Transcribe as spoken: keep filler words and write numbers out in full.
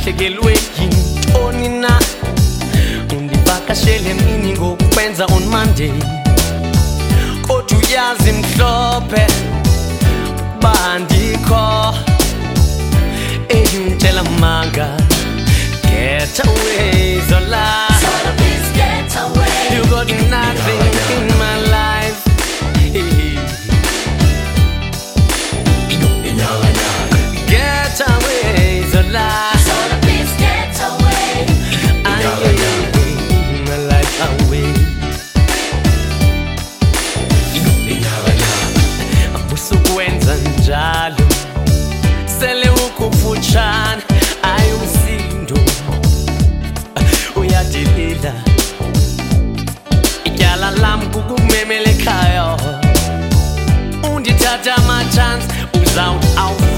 ulahlekelwe yintoni na undivakashele mini ngokwenza on Monday kodwa uyazi mhlophe bandikho engitshela manga get away Zola Zola please get away. You got nothing in my life Get away Zola Zola please get away. I gave my life away Usukwenza njalo Sele ukufutshana ayumsindo Uyadilila Ityala lam kukumemela ekhaya Undithatha ama chance uzawuthi